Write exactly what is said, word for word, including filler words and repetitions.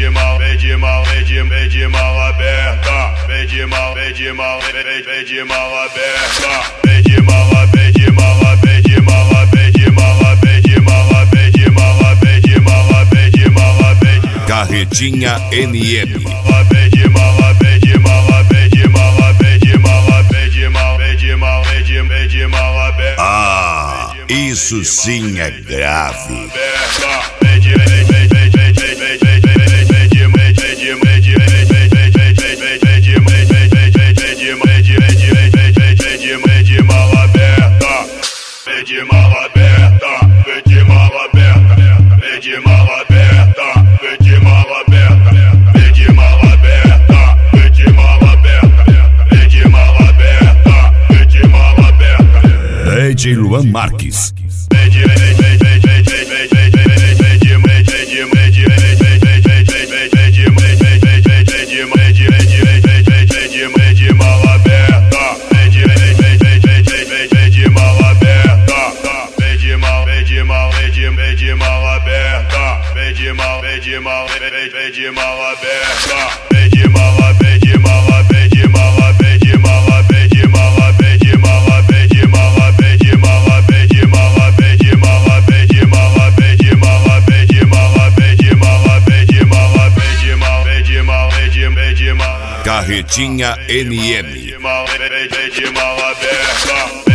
mal, vem de mal, vem de, vem de mal aberta. Vem de mal, vem de mal, vem, vem, vem de mal aberta. Vem de mal, vem de mal, vem de mal, vem de mal, vem de mal, vem de mal, vem de mal, vem de mal, vem de Carretinha N M. Vem de mal, vem de mal, vem de mal, vem de mal, vem de mal, vem de mal, vem de, vem de mal aberta. Ah, isso sim é grave. De mala aberta, vem de mala aberta, vem de mala aberta, vem de mala aberta, vem de mala aberta, vem de mala aberta, vem de mala aberta, vem de mala aberta. D J Luan Marques. Vem de, vem, vem, vem, vem, vem, vem, vem, vem, vem, vem de, vem de, vem de, vem de, vem, vem, vem, vem, vem, vem de, vem, vem, vem, vem, vem de, vem de, vem de, vem, vem, vem, vem de, vem de mala aberta, vem de, vem, vem, vem, vem, vem, vem, vem de mala aberta. Vem de mal, vem de mal, vem de, vem de mal aberta. Vem de mal, vem de mal, vem, vem, vem de mal aberta. Vem de mal, vem de mal, vem de mal, vem de mal, vem de mal, vem de mal, vem de mal, vem de mal, vem de mal, vem de mal, vem de mal, vem de mal, vem de mal, vem de mal, vem de mal, vem de mal, vem de mal, vem de, vem de mal. Carretinha N M. Vem de mal, vem, vem de mal aberta.